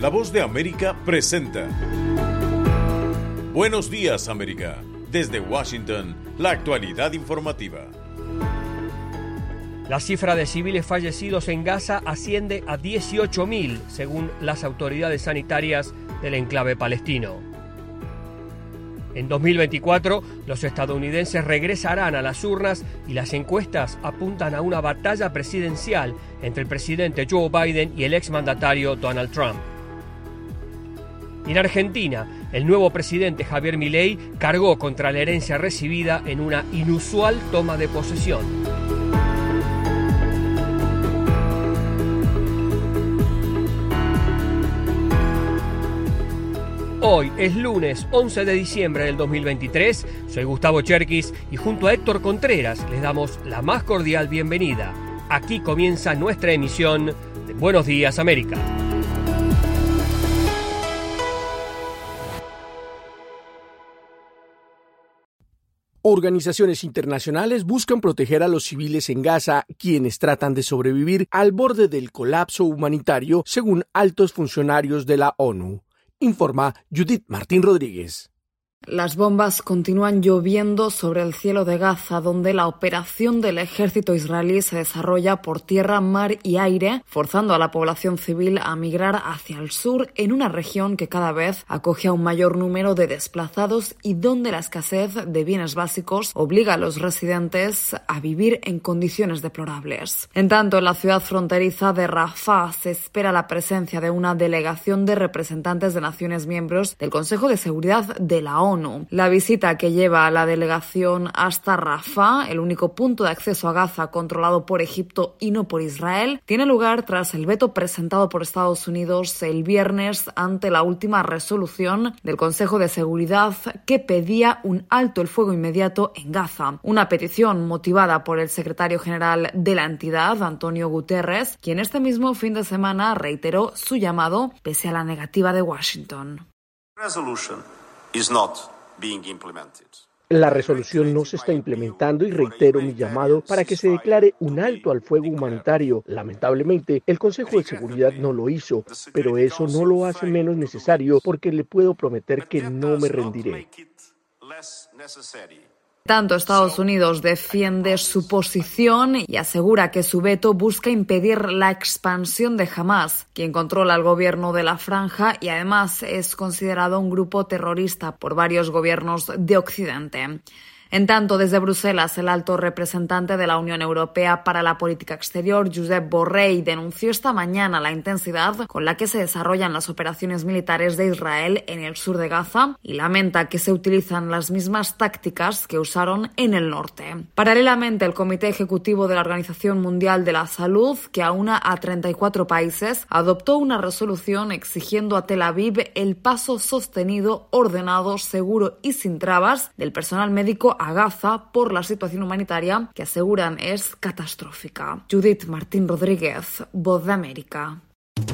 La Voz de América presenta Buenos días, América. Desde Washington, la actualidad informativa. La cifra de civiles fallecidos en Gaza asciende a 18.000, según las autoridades sanitarias del enclave palestino. En 2024, los estadounidenses regresarán a las urnas y las encuestas apuntan a una batalla presidencial entre el presidente Joe Biden y el exmandatario Donald Trump. En Argentina, el nuevo presidente Javier Milei cargó contra la herencia recibida en una inusual toma de posesión. Hoy es lunes 11 de diciembre del 2023, soy Gustavo Cherkis y junto a Héctor Contreras les damos la más cordial bienvenida. Aquí comienza nuestra emisión de Buenos Días América. Organizaciones internacionales buscan proteger a los civiles en Gaza, quienes tratan de sobrevivir al borde del colapso humanitario, según altos funcionarios de la ONU. Informa Judith Martín Rodríguez. Las bombas continúan lloviendo sobre el cielo de Gaza, donde la operación del ejército israelí se desarrolla por tierra, mar y aire, forzando a la población civil a migrar hacia el sur en una región que cada vez acoge a un mayor número de desplazados y donde la escasez de bienes básicos obliga a los residentes a vivir en condiciones deplorables. En tanto, en la ciudad fronteriza de Rafah se espera la presencia de una delegación de representantes de naciones miembros del Consejo de Seguridad de la ONU. La visita que lleva a la delegación hasta Rafah, el único punto de acceso a Gaza controlado por Egipto y no por Israel, tiene lugar tras el veto presentado por Estados Unidos el viernes ante la última resolución del Consejo de Seguridad que pedía un alto el fuego inmediato en Gaza. Una petición motivada por el secretario general de la entidad, Antonio Guterres, quien este mismo fin de semana reiteró su llamado pese a la negativa de Washington. La resolución no se está implementando y reitero mi llamado para que se declare un alto al fuego humanitario. Lamentablemente, el Consejo de Seguridad no lo hizo, pero eso no lo hace menos necesario porque le puedo prometer que no me rendiré. Tanto Estados Unidos defiende su posición y asegura que su veto busca impedir la expansión de Hamás, quien controla el gobierno de la franja y además es considerado un grupo terrorista por varios gobiernos de Occidente. En tanto, desde Bruselas, el alto representante de la Unión Europea para la Política Exterior, Josep Borrell, denunció esta mañana la intensidad con la que se desarrollan las operaciones militares de Israel en el sur de Gaza y lamenta que se utilizan las mismas tácticas que usaron en el norte. Paralelamente, el Comité Ejecutivo de la Organización Mundial de la Salud, que aúna a 34 países, adoptó una resolución exigiendo a Tel Aviv el paso sostenido, ordenado, seguro y sin trabas del personal médico a Gaza por la situación humanitaria que aseguran es catastrófica. Judith Martín Rodríguez, Voz de América.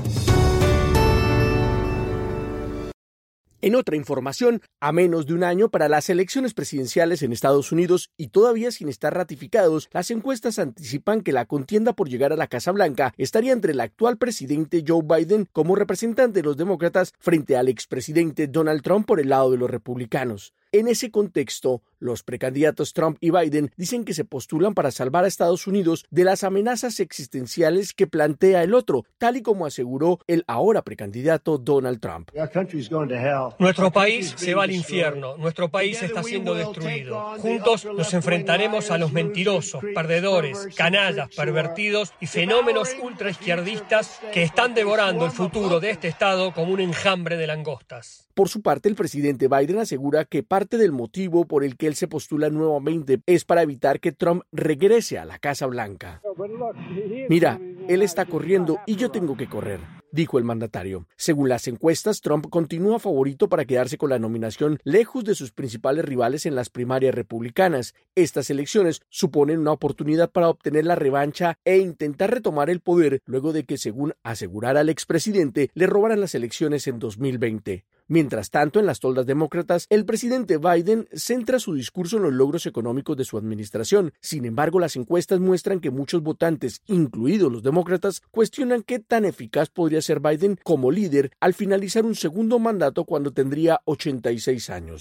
En otra información, a menos de un año para las elecciones presidenciales en Estados Unidos y todavía sin estar ratificados, las encuestas anticipan que la contienda por llegar a la Casa Blanca estaría entre el actual presidente Joe Biden como representante de los demócratas frente al expresidente Donald Trump por el lado de los republicanos. En ese contexto, los precandidatos Trump y Biden dicen que se postulan para salvar a Estados Unidos de las amenazas existenciales que plantea el otro, tal y como aseguró el ahora precandidato Donald Trump. Nuestro país se va al infierno, nuestro país está siendo destruido. Juntos nos enfrentaremos a los mentirosos, perdedores, canallas, pervertidos y fenómenos ultraizquierdistas que están devorando el futuro de este estado como un enjambre de langostas. Por su parte, el presidente Biden asegura que parte del motivo por el que él se postula nuevamente es para evitar que Trump regrese a la Casa Blanca. Mira, él está corriendo y yo tengo que correr, dijo el mandatario. Según las encuestas, Trump continúa favorito para quedarse con la nominación lejos de sus principales rivales en las primarias republicanas. Estas elecciones suponen una oportunidad para obtener la revancha e intentar retomar el poder luego de que, según asegurara el expresidente, le robaran las elecciones en 2020. Mientras tanto, en las toldas demócratas, el presidente Biden centra su discurso en los logros económicos de su administración. Sin embargo, las encuestas muestran que muchos votantes, incluidos los demócratas, cuestionan qué tan eficaz podría ser Biden como líder al finalizar un segundo mandato cuando tendría 86 años.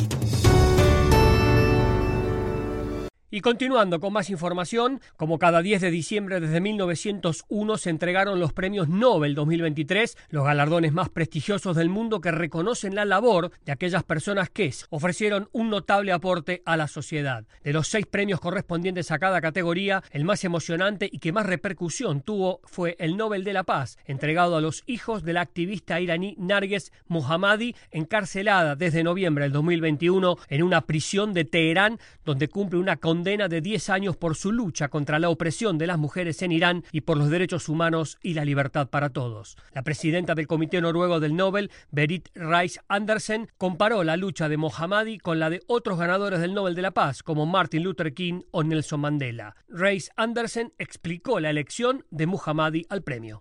Y continuando con más información, como cada 10 de diciembre desde 1901 se entregaron los premios Nobel 2023, los galardones más prestigiosos del mundo que reconocen la labor de aquellas personas que ofrecieron un notable aporte a la sociedad. De los 6 premios correspondientes a cada categoría, el más emocionante y que más repercusión tuvo fue el Nobel de la Paz, entregado a los hijos de la activista iraní Narges Mohammadi, encarcelada desde noviembre del 2021 en una prisión de Teherán, donde cumple una condena de 10 años por su lucha contra la opresión de las mujeres en Irán y por los derechos humanos y la libertad para todos. La presidenta del Comité Noruego del Nobel, Berit Reiss-Andersen, comparó la lucha de Mohammadi con la de otros ganadores del Nobel de la Paz, como Martin Luther King o Nelson Mandela. Reiss-Andersen explicó la elección de Mohammadi al premio.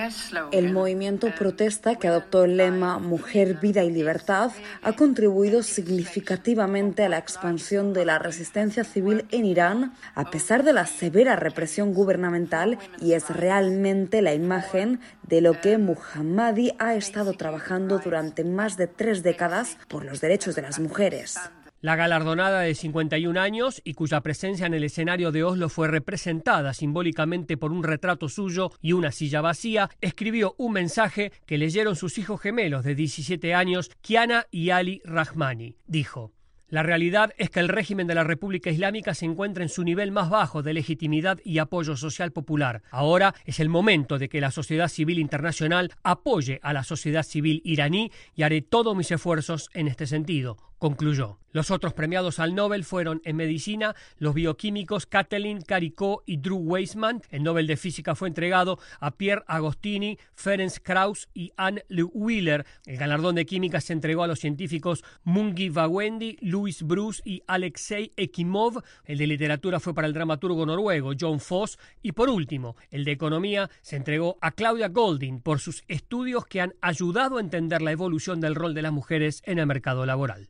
El movimiento protesta que adoptó el lema Mujer, Vida y Libertad ha contribuido significativamente a la expansión de la resistencia civil en Irán, a pesar de la severa represión gubernamental, y es realmente la imagen de lo que Mohammadi ha estado trabajando durante más de 3 décadas por los derechos de las mujeres. La galardonada de 51 años y cuya presencia en el escenario de Oslo fue representada simbólicamente por un retrato suyo y una silla vacía, escribió un mensaje que leyeron sus hijos gemelos de 17 años, Kiana y Ali Rahmani. Dijo: la realidad es que el régimen de la República Islámica se encuentra en su nivel más bajo de legitimidad y apoyo social popular. Ahora es el momento de que la sociedad civil internacional apoye a la sociedad civil iraní y haré todos mis esfuerzos en este sentido, concluyó. Los otros premiados al Nobel fueron en medicina los bioquímicos Kathleen Caricó y Drew Weissman. El Nobel de Física fue entregado a Pierre Agostini, Ferenc Krauss y Anne Le Wheeler. El galardón de química se entregó a los científicos Mungi Bawendi, Louis Bruce y Alexei Ekimov. El de literatura fue para el dramaturgo noruego John Foss. Y por último, el de economía se entregó a Claudia Goldin por sus estudios que han ayudado a entender la evolución del rol de las mujeres en el mercado laboral.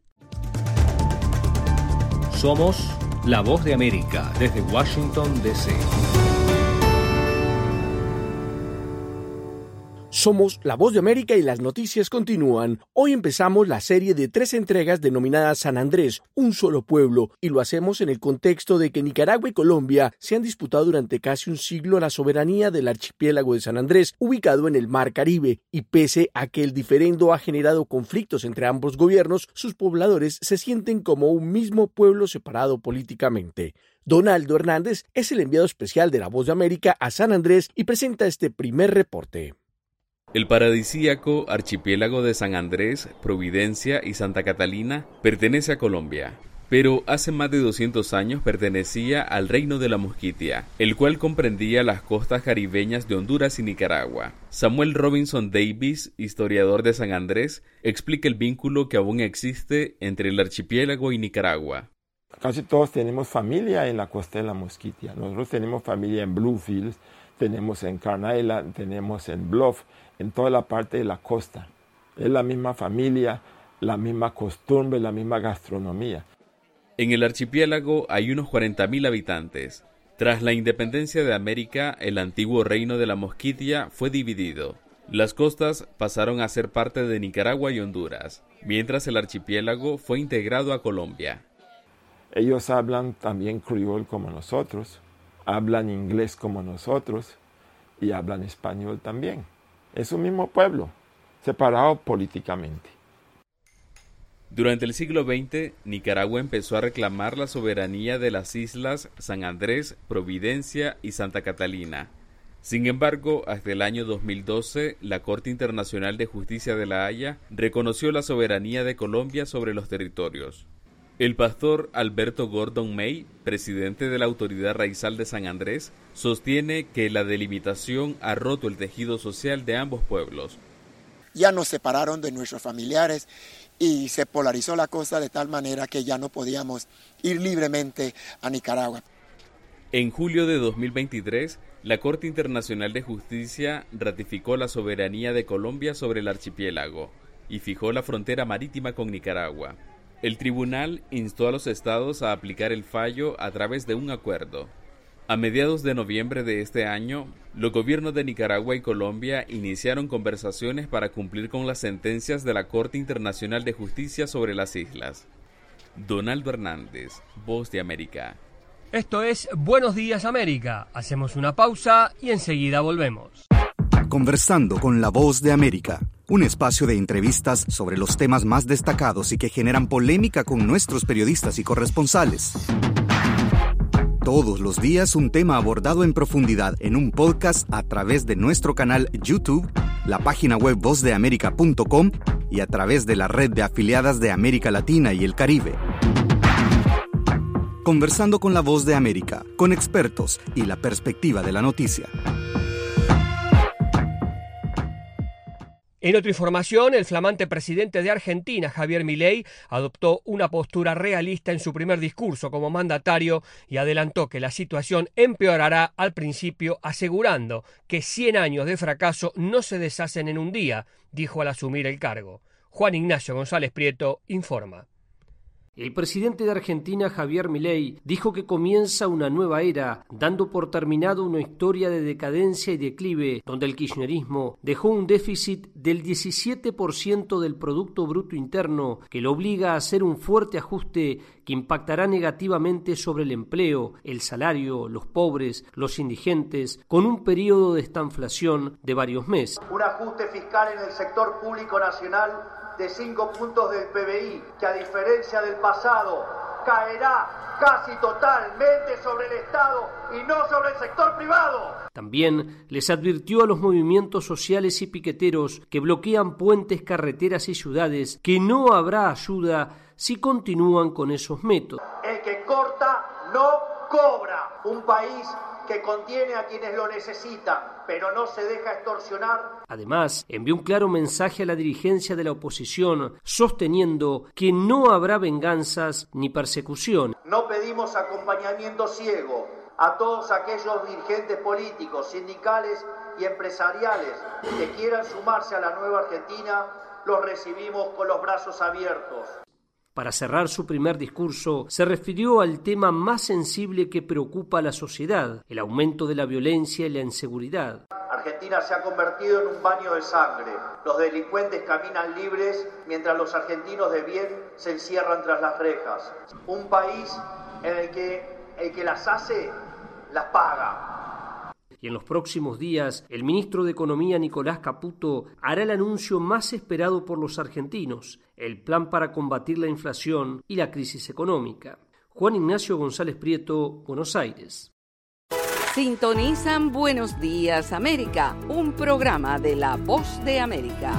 Somos La Voz de América desde Washington, D.C. Somos La Voz de América y las noticias continúan. Hoy empezamos la serie de 3 entregas denominadas San Andrés, un solo pueblo, y lo hacemos en el contexto de que Nicaragua y Colombia se han disputado durante casi un siglo la soberanía del archipiélago de San Andrés, ubicado en el Mar Caribe, y pese a que el diferendo ha generado conflictos entre ambos gobiernos, sus pobladores se sienten como un mismo pueblo separado políticamente. Donaldo Hernández es el enviado especial de La Voz de América a San Andrés y presenta este primer reporte. El paradisíaco archipiélago de San Andrés, Providencia y Santa Catalina pertenece a Colombia, pero hace más de 200 años pertenecía al Reino de la Mosquitia, el cual comprendía las costas caribeñas de Honduras y Nicaragua. Samuel Robinson Davis, historiador de San Andrés, explica el vínculo que aún existe entre el archipiélago y Nicaragua. Casi todos tenemos familia en la costa de la Mosquitia. Nosotros tenemos familia en Bluefields, tenemos en Carn Island, tenemos en Bluff, en toda la parte de la costa. Es la misma familia, la misma costumbre, la misma gastronomía. En el archipiélago hay unos 40.000 habitantes. Tras la independencia de América, el antiguo reino de la Mosquitia fue dividido. Las costas pasaron a ser parte de Nicaragua y Honduras, mientras el archipiélago fue integrado a Colombia. Ellos hablan también criol como nosotros, hablan inglés como nosotros y hablan español también. Es un mismo pueblo, separado políticamente. Durante el siglo XX, Nicaragua empezó a reclamar la soberanía de las islas San Andrés, Providencia y Santa Catalina. Sin embargo, hasta el año 2012, la Corte Internacional de Justicia de La Haya reconoció la soberanía de Colombia sobre los territorios. El pastor Alberto Gordon May, presidente de la Autoridad Raizal de San Andrés, sostiene que la delimitación ha roto el tejido social de ambos pueblos. Ya nos separaron de nuestros familiares y se polarizó la cosa de tal manera que ya no podíamos ir libremente a Nicaragua. En julio de 2023, la Corte Internacional de Justicia ratificó la soberanía de Colombia sobre el archipiélago. y fijó la frontera marítima con Nicaragua. El tribunal instó a los estados a aplicar el fallo a través de un acuerdo. A mediados de noviembre de este año, los gobiernos de Nicaragua y Colombia iniciaron conversaciones para cumplir con las sentencias de la Corte Internacional de Justicia sobre las islas. Donaldo Hernández, Voz de América. Esto es Buenos Días América. Hacemos una pausa y enseguida volvemos. Conversando con la Voz de América, un espacio de entrevistas sobre los temas más destacados y que generan polémica con nuestros periodistas y corresponsales. Todos los días un tema abordado en profundidad en un podcast a través de nuestro canal YouTube, la página web vozdeamerica.com y a través de la red de afiliadas de América Latina y el Caribe. Conversando con la Voz de América, con expertos y la perspectiva de la noticia. En otra información, el flamante presidente de Argentina, Javier Milei, adoptó una postura realista en su primer discurso como mandatario y adelantó que la situación empeorará al principio, asegurando que 100 años de fracaso no se deshacen en un día, dijo al asumir el cargo. Juan Ignacio González Prieto informa. El presidente de Argentina, Javier Milei, dijo que comienza una nueva era, dando por terminado una historia de decadencia y declive, donde el kirchnerismo dejó un déficit del 17% del Producto Bruto Interno, que lo obliga a hacer un fuerte ajuste que impactará negativamente sobre el empleo, el salario, los pobres, los indigentes, con un periodo de estanflación de varios meses. Un ajuste fiscal en el sector público nacional de 5 puntos del PBI, que a diferencia del pasado, caerá casi totalmente sobre el Estado y no sobre el sector privado. También les advirtió a los movimientos sociales y piqueteros que bloquean puentes, carreteras y ciudades que no habrá ayuda si continúan con esos métodos. El que corta no cobra. Un país que contiene a quienes lo necesitan, pero no se deja extorsionar. Además, envió un claro mensaje a la dirigencia de la oposición, sosteniendo que no habrá venganzas ni persecución. No pedimos acompañamiento ciego a todos aquellos dirigentes políticos, sindicales y empresariales que quieran sumarse a la nueva Argentina. Los recibimos con los brazos abiertos. Para cerrar su primer discurso, se refirió al tema más sensible que preocupa a la sociedad, el aumento de la violencia y la inseguridad. Argentina se ha convertido en un baño de sangre. Los delincuentes caminan libres mientras los argentinos de bien se encierran tras las rejas. Un país en el que las hace, las paga. Y en los próximos días, el ministro de Economía, Nicolás Caputo, hará el anuncio más esperado por los argentinos, el plan para combatir la inflación y la crisis económica. Juan Ignacio González Prieto, Buenos Aires. Sintonizan Buenos Días América, un programa de La Voz de América.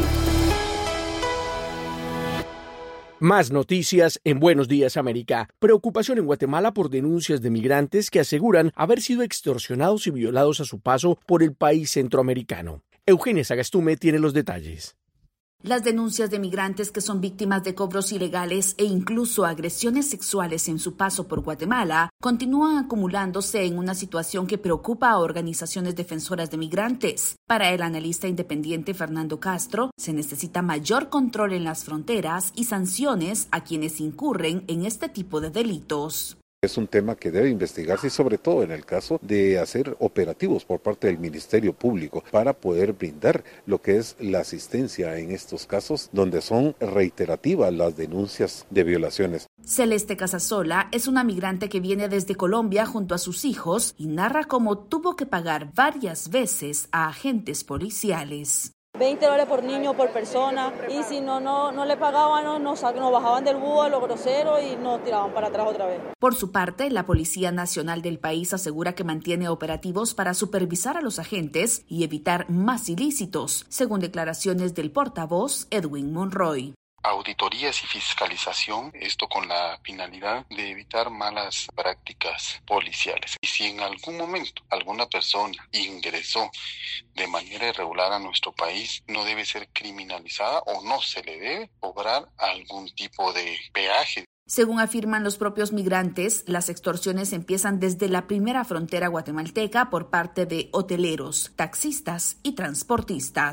Más noticias en Buenos Días América. Preocupación en Guatemala por denuncias de migrantes que aseguran haber sido extorsionados y violados a su paso por el país centroamericano. Eugenia Sagastume tiene los detalles. Las denuncias de migrantes que son víctimas de cobros ilegales e incluso agresiones sexuales en su paso por Guatemala continúan acumulándose en una situación que preocupa a organizaciones defensoras de migrantes. Para el analista independiente Fernando Castro, se necesita mayor control en las fronteras y sanciones a quienes incurren en este tipo de delitos. Es un tema que debe investigarse y sobre todo en el caso de hacer operativos por parte del Ministerio Público para poder brindar lo que es la asistencia en estos casos donde son reiterativas las denuncias de violaciones. Celeste Casasola es una migrante que viene desde Colombia junto a sus hijos y narra cómo tuvo que pagar varias veces a agentes policiales. $20 por niño, por persona, y si no le pagaban, nos bajaban del búho a lo grosero y nos tiraban para atrás otra vez. Por su parte, la Policía Nacional del país asegura que mantiene operativos para supervisar a los agentes y evitar más ilícitos, según declaraciones del portavoz Edwin Monroy. Auditorías y fiscalización, esto con la finalidad de evitar malas prácticas policiales. Y si en algún momento alguna persona ingresó de manera irregular a nuestro país, no debe ser criminalizada o no se le debe cobrar algún tipo de peaje. Según afirman los propios migrantes, las extorsiones empiezan desde la primera frontera guatemalteca por parte de hoteleros, taxistas y transportistas.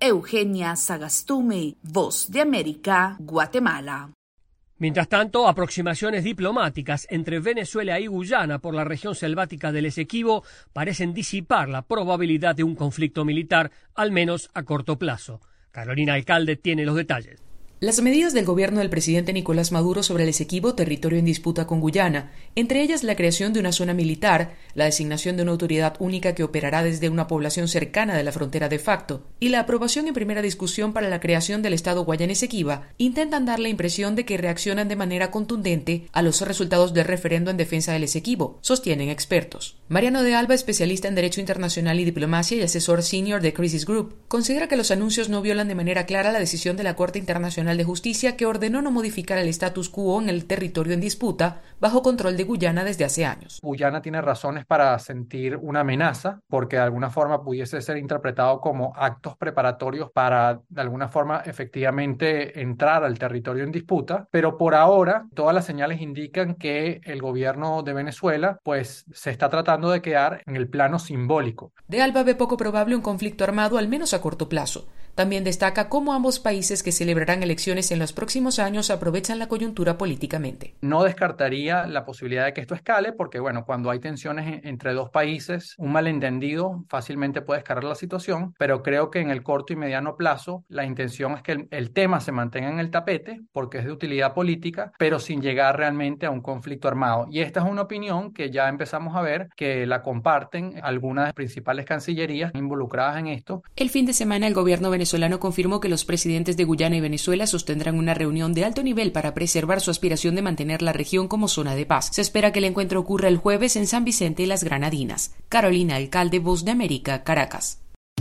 Eugenia Sagastume, Voz de América, Guatemala. Mientras tanto, aproximaciones diplomáticas entre Venezuela y Guyana por la región selvática del Esequibo parecen disipar la probabilidad de un conflicto militar, al menos a corto plazo. Carolina Alcalde tiene los detalles. Las medidas del gobierno del presidente Nicolás Maduro sobre el Esequibo, territorio en disputa con Guyana, entre ellas la creación de una zona militar, la designación de una autoridad única que operará desde una población cercana de la frontera de facto, y la aprobación en primera discusión para la creación del Estado Guayana-Esequiba, intentan dar la impresión de que reaccionan de manera contundente a los resultados del referendo en defensa del Esequibo, sostienen expertos. Mariano de Alba, especialista en Derecho Internacional y Diplomacia y asesor senior de Crisis Group, considera que los anuncios no violan de manera clara la decisión de la Corte Internacional de Justicia que ordenó no modificar el status quo en el territorio en disputa bajo control de Guyana desde hace años. Guyana tiene razones para sentir una amenaza porque de alguna forma pudiese ser interpretado como actos preparatorios para de alguna forma efectivamente entrar al territorio en disputa, pero por ahora todas las señales indican que el gobierno de Venezuela pues se está tratando de quedar en el plano simbólico. De Alba ve poco probable un conflicto armado, al menos a corto plazo. También destaca cómo ambos países que celebrarán elecciones en los próximos años aprovechan la coyuntura políticamente. No descartaría la posibilidad de que esto escale porque, bueno, cuando hay tensiones entre dos países, un malentendido fácilmente puede escalar la situación, pero creo que en el corto y mediano plazo la intención es que el tema se mantenga en el tapete porque es de utilidad política, pero sin llegar realmente a un conflicto armado. Y esta es una opinión que ya empezamos a ver que la comparten algunas de las principales cancillerías involucradas en esto. El fin de semana el gobierno venezolano confirmó que los presidentes de Guyana y Venezuela sostendrán una reunión de alto nivel para preservar su aspiración de mantener la región como zona de paz. Se espera que el encuentro ocurra el jueves en San Vicente y las Granadinas. Carolina Alcalde, Voz de América, Caracas.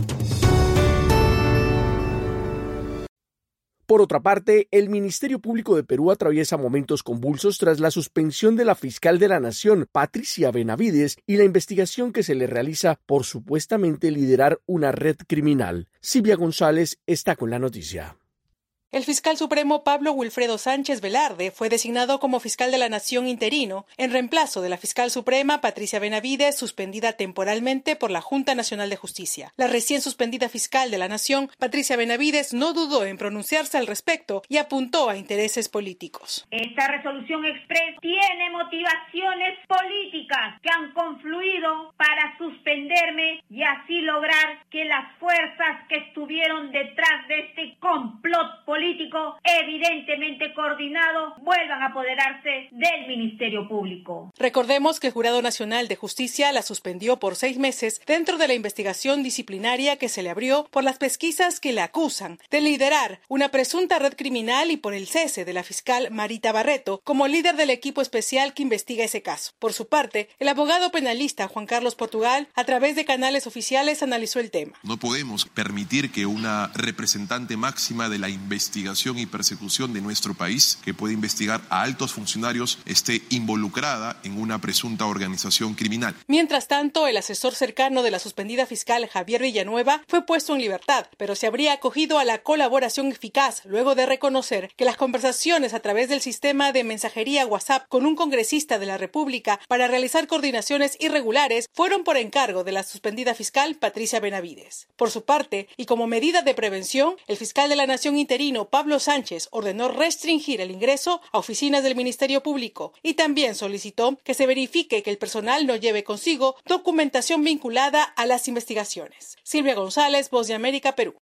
Por otra parte, el Ministerio Público de Perú atraviesa momentos convulsos tras la suspensión de la fiscal de la Nación, Patricia Benavides, y la investigación que se le realiza por supuestamente liderar una red criminal. Silvia González está con la noticia. El fiscal supremo Pablo Wilfredo Sánchez Velarde fue designado como fiscal de la Nación interino, en reemplazo de la fiscal suprema Patricia Benavides, suspendida temporalmente por la Junta Nacional de Justicia. La recién suspendida fiscal de la Nación, Patricia Benavides, no dudó en pronunciarse al respecto y apuntó a intereses políticos. Esta resolución express tiene motivaciones políticas que han confluido para suspenderme y así lograr que las fuerzas que estuvieron detrás de este complot político evidentemente coordinado vuelvan a apoderarse del Ministerio Público. Recordemos que el Jurado Nacional de Justicia la suspendió por 6 meses dentro de la investigación disciplinaria que se le abrió por las pesquisas que le acusan de liderar una presunta red criminal y por el cese de la fiscal Marita Barreto como líder del equipo especial que investiga ese caso. Por su parte, el abogado penalista Juan Carlos Portugal, a través de canales oficiales, analizó el tema. No podemos permitir que una representante máxima de la investigación y persecución de nuestro país, que puede investigar a altos funcionarios, esté involucrada en una presunta organización criminal. Mientras tanto, el asesor cercano de la suspendida fiscal Javier Villanueva fue puesto en libertad, pero se habría acogido a la colaboración eficaz luego de reconocer que las conversaciones a través del sistema de mensajería WhatsApp con un congresista de la República para realizar coordinaciones irregulares fueron por encargo de la suspendida fiscal Patricia Benavides. Por su parte, y como medida de prevención, el fiscal de la Nación interino Pablo Sánchez ordenó restringir el ingreso a oficinas del Ministerio Público y también solicitó que se verifique que el personal no lleve consigo documentación vinculada a las investigaciones. Silvia González, Voz de América, Perú.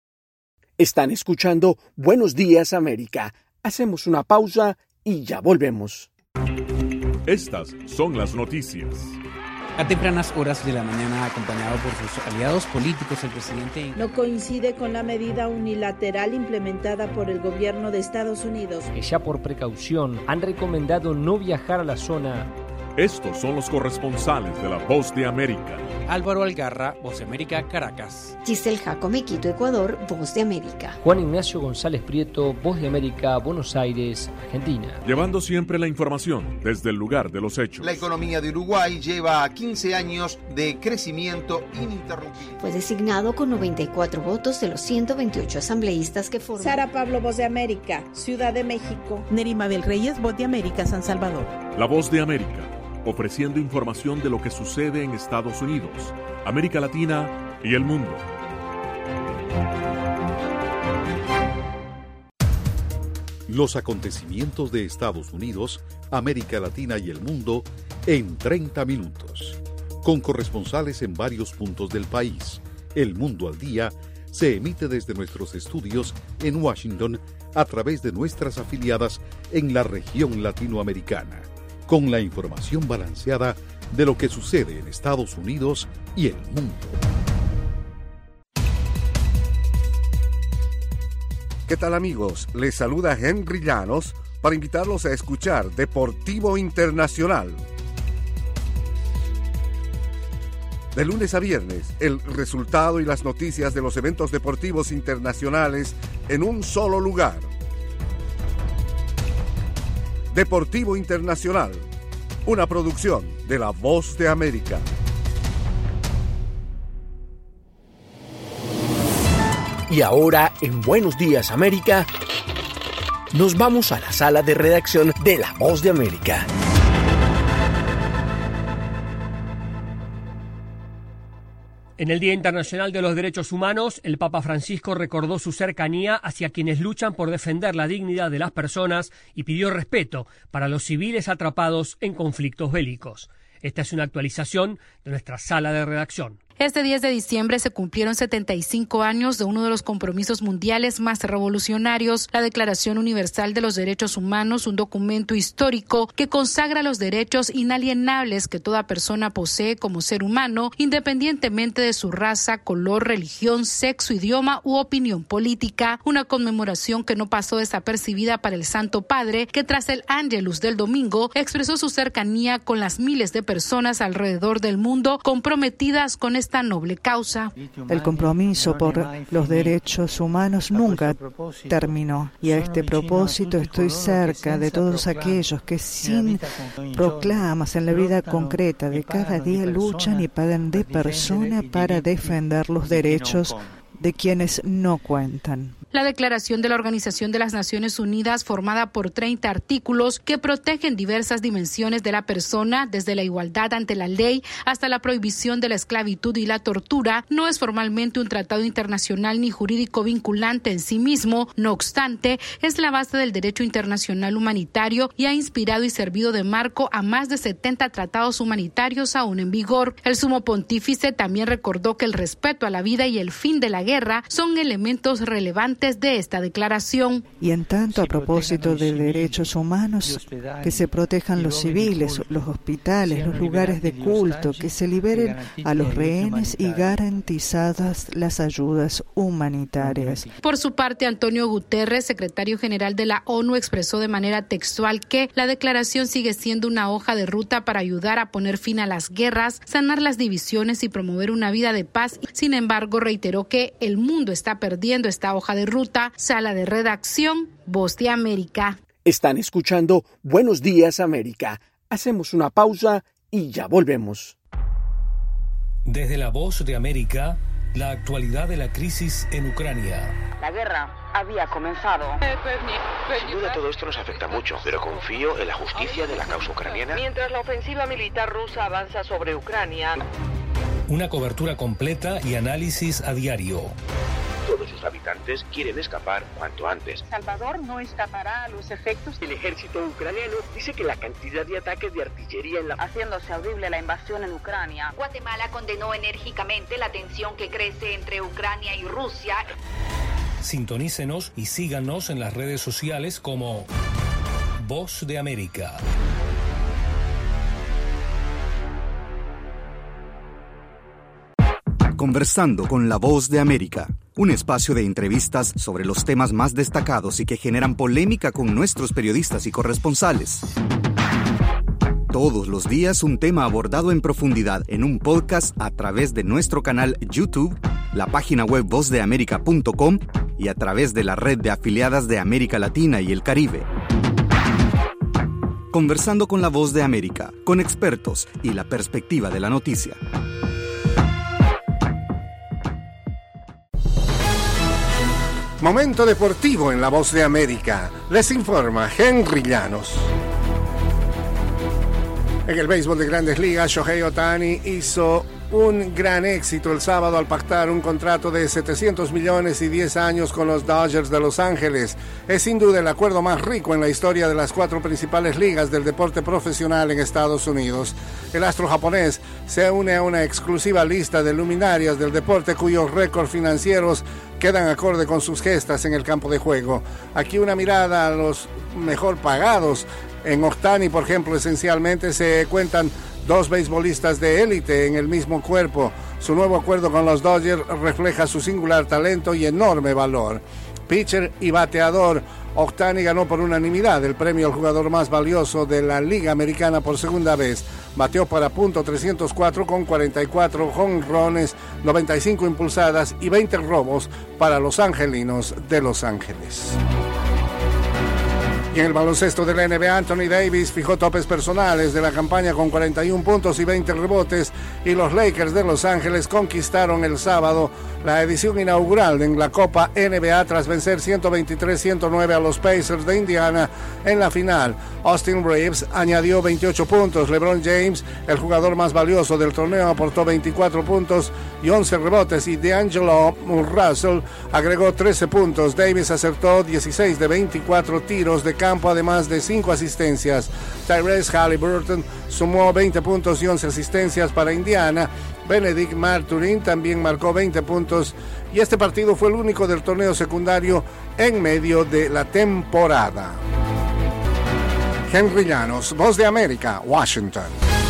Están escuchando Buenos Días América. Hacemos una pausa y ya volvemos. Estas son las noticias. A tempranas horas de la mañana, acompañado por sus aliados políticos, el presidente no coincide con la medida unilateral implementada por el gobierno de Estados Unidos, que ya por precaución han recomendado no viajar a la zona. Estos son los corresponsales de La Voz de América. Álvaro Algarra, Voz de América, Caracas. Giselle Jacome, Quito, Ecuador, Voz de América. Juan Ignacio González Prieto, Voz de América, Buenos Aires, Argentina. Llevando siempre la información desde el lugar de los hechos. La economía de Uruguay lleva 15 años de crecimiento ininterrumpido. Fue designado con 94 votos de los 128 asambleístas que forman. Sara Pablo, Voz de América, Ciudad de México. Nerima del Reyes, Voz de América, San Salvador. La Voz de América, ofreciendo información de lo que sucede en Estados Unidos, América Latina y el mundo. Los acontecimientos de Estados Unidos, América Latina y el mundo en 30 minutos. Con corresponsales en varios puntos del país. El Mundo al Día se emite desde nuestros estudios en Washington a través de nuestras afiliadas en la región latinoamericana, con la información balanceada de lo que sucede en Estados Unidos y el mundo. ¿Qué tal, amigos? Les saluda Henry Llanos para invitarlos a escuchar Deportivo Internacional. De lunes a viernes, el resultado y las noticias de los eventos deportivos internacionales en un solo lugar. Deportivo Internacional, una producción de La Voz de América. Y ahora, en Buenos Días América, nos vamos a la sala de redacción de La Voz de América. En el Día Internacional de los Derechos Humanos, el Papa Francisco recordó su cercanía hacia quienes luchan por defender la dignidad de las personas y pidió respeto para los civiles atrapados en conflictos bélicos. Esta es una actualización de nuestra sala de redacción. Este 10 de diciembre se cumplieron 75 años de uno de los compromisos mundiales más revolucionarios, la Declaración Universal de los Derechos Humanos, un documento histórico que consagra los derechos inalienables que toda persona posee como ser humano, independientemente de su raza, color, religión, sexo, idioma u opinión política. Una conmemoración que no pasó desapercibida para el Santo Padre, que tras el Ángelus del domingo expresó su cercanía con las miles de personas alrededor del mundo comprometidas con esta noble causa. El compromiso por los derechos humanos nunca terminó, y a este propósito estoy cerca de todos aquellos que sin proclamas en la vida concreta de cada día luchan y pagan de persona para defender los derechos de quienes no cuentan. La declaración de la Organización de las Naciones Unidas, formada por 30 artículos que protegen diversas dimensiones de la persona, desde la igualdad ante la ley hasta la prohibición de la esclavitud y la tortura, no es formalmente un tratado internacional ni jurídico vinculante en sí mismo. No obstante, es la base del derecho internacional humanitario y ha inspirado y servido de marco a más de 70 tratados humanitarios aún en vigor. El sumo pontífice también recordó que el respeto a la vida y el fin de la guerra son elementos relevantes de esta declaración. Y en tanto, a propósito de derechos humanos, que se protejan los civiles, los hospitales, los lugares de culto, que se liberen a los rehenes y garantizadas las ayudas humanitarias. Por su parte, Antonio Guterres, secretario general de la ONU, expresó de manera textual que la declaración sigue siendo una hoja de ruta para ayudar a poner fin a las guerras, sanar las divisiones y promover una vida de paz. Sin embargo, reiteró que el mundo está perdiendo esta hoja de ruta. Sala de redacción, Voz de América. Están escuchando Buenos Días América. Hacemos una pausa y ya volvemos. Desde la Voz de América, la actualidad de la crisis en Ucrania. La guerra había comenzado. Sin duda todo esto nos afecta mucho, pero confío en la justicia de la causa ucraniana. Mientras la ofensiva militar rusa avanza sobre Ucrania. Una cobertura completa y análisis a diario. Todos sus habitantes quieren escapar cuanto antes. Salvador no escapará a los efectos. El ejército ucraniano dice que la cantidad de ataques de artillería haciéndose audible la invasión en Ucrania. Guatemala condenó enérgicamente la tensión que crece entre Ucrania y Rusia. Sintonícenos y síganos en las redes sociales como Voz de América. Conversando con La Voz de América, un espacio de entrevistas sobre los temas más destacados y que generan polémica con nuestros periodistas y corresponsales. Todos los días un tema abordado en profundidad en un podcast a través de nuestro canal YouTube, la página web vozdeamerica.com y a través de la red de afiliadas de América Latina y el Caribe. Conversando con La Voz de América, con expertos y la perspectiva de la noticia. Momento deportivo en La Voz de América. Les informa Henry Llanos. En el béisbol de Grandes Ligas, Shohei Ohtani hizo un gran éxito el sábado al pactar un contrato de $700 millones y 10 años con los Dodgers de Los Ángeles. Es sin duda el acuerdo más rico en la historia de las 4 principales ligas del deporte profesional en Estados Unidos. El astro japonés se une a una exclusiva lista de luminarias del deporte cuyos récords financieros quedan acorde con sus gestas en el campo de juego. Aquí una mirada a los mejor pagados. En Ohtani, por ejemplo, esencialmente se cuentan 2 beisbolistas de élite en el mismo cuerpo. Su nuevo acuerdo con los Dodgers refleja su singular talento y enorme valor. Pitcher y bateador, Ohtani ganó por unanimidad el premio al jugador más valioso de la Liga Americana por segunda vez. Bateó para .304 con 44 jonrones, 95 impulsadas y 20 robos para los angelinos de Los Ángeles. Y en el baloncesto de la NBA, Anthony Davis fijó topes personales de la campaña con 41 puntos y 20 rebotes, y los Lakers de Los Ángeles conquistaron el sábado la edición inaugural en la Copa NBA tras vencer 123-109 a los Pacers de Indiana en la final. Austin Reeves añadió 28 puntos. LeBron James, el jugador más valioso del torneo, aportó 24 puntos y 11 rebotes, y D'Angelo Russell agregó 13 puntos. Davis acertó 16 de 24 tiros de campo, además de 5 asistencias. Tyrese Haliburton sumó 20 puntos y 11 asistencias para Indiana. Benedict Mathurin también marcó 20 puntos, y este partido fue el único del torneo secundario en medio de la temporada. Henry Llanos, Voz de América, Washington.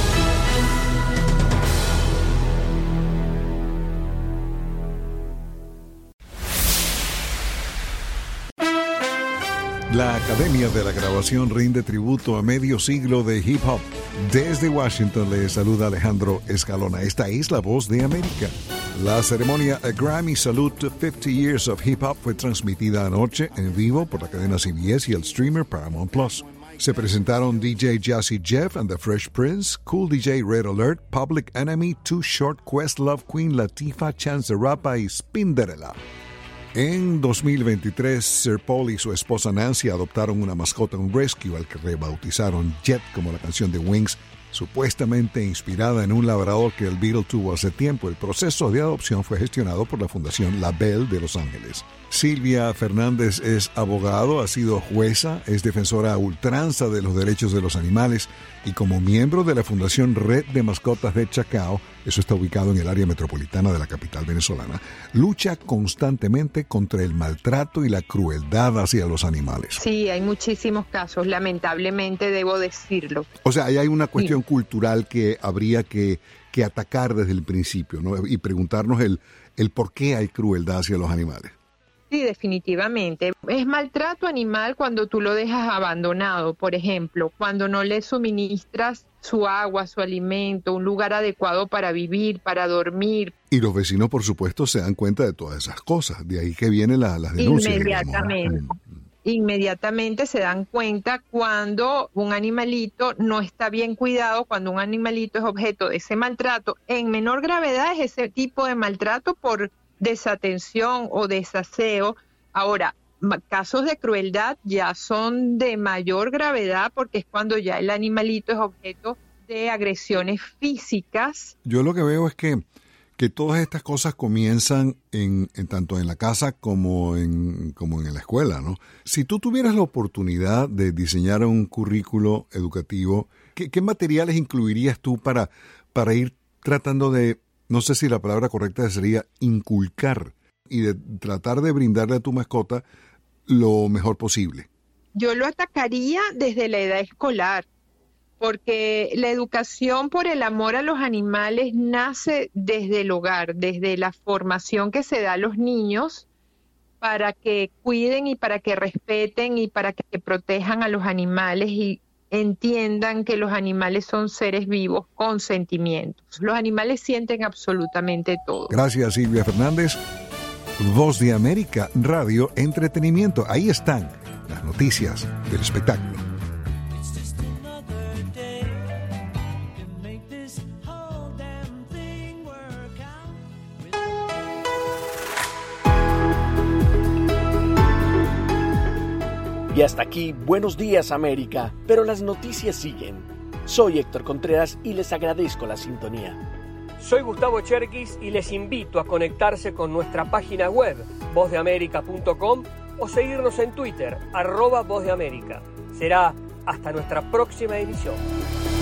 La Academia de la Grabación rinde tributo a medio siglo de hip hop. Desde Washington le saluda Alejandro Escalona. Esta es la Voz de América. La ceremonia A Grammy Salute to 50 Years of Hip Hop fue transmitida anoche en vivo por la cadena CBS y el streamer Paramount Plus. Se presentaron DJ Jazzy Jeff and the Fresh Prince, Cool DJ Red Alert, Public Enemy, Too Short, Questlove, Queen Latifah, Chance the Rapper y Spinderella. En 2023, Sir Paul y su esposa Nancy adoptaron una mascota, un rescue, al que rebautizaron Jet, como la canción de Wings, supuestamente inspirada en un labrador que el Beatle tuvo hace tiempo. El proceso de adopción fue gestionado por la Fundación La Belle de Los Ángeles. Silvia Fernández es abogado, ha sido jueza, es defensora a ultranza de los derechos de los animales y como miembro de la Fundación Red de Mascotas de Chacao, eso está ubicado en el área metropolitana de la capital venezolana, lucha constantemente contra el maltrato y la crueldad hacia los animales. Sí, hay muchísimos casos, lamentablemente debo decirlo. O sea, ahí hay una cuestión cultural que habría que atacar desde el principio, ¿no? Y preguntarnos el por qué hay crueldad hacia los animales. Sí, definitivamente. Es maltrato animal cuando tú lo dejas abandonado, por ejemplo, cuando no le suministras su agua, su alimento, un lugar adecuado para vivir, para dormir. Y los vecinos, por supuesto, se dan cuenta de todas esas cosas, de ahí que vienen las denuncias. Inmediatamente se dan cuenta cuando un animalito no está bien cuidado, cuando un animalito es objeto de ese maltrato. En menor gravedad es ese tipo de maltrato por desatención o desaseo. Ahora, casos de crueldad ya son de mayor gravedad porque es cuando ya el animalito es objeto de agresiones físicas. Yo lo que veo es que todas estas cosas comienzan en tanto en la casa como en la escuela, ¿no? Si tú tuvieras la oportunidad de diseñar un currículo educativo, ¿qué materiales incluirías tú para ir tratando de, no sé si la palabra correcta sería inculcar y de tratar de brindarle a tu mascota lo mejor posible? Yo lo atacaría desde la edad escolar, porque la educación por el amor a los animales nace desde el hogar, desde la formación que se da a los niños para que cuiden y para que respeten y para que protejan a los animales y entiendan que los animales son seres vivos con sentimientos. Los animales sienten absolutamente todo. Gracias, Silvia Fernández. Voz de América, Radio, Entretenimiento. Ahí están las noticias del espectáculo. Y hasta aquí, Buenos Días América, pero las noticias siguen. Soy Héctor Contreras y les agradezco la sintonía. Soy Gustavo Cherkis y les invito a conectarse con nuestra página web, vozdeamerica.com, o seguirnos en Twitter, @vozdeamerica. Será hasta nuestra próxima emisión.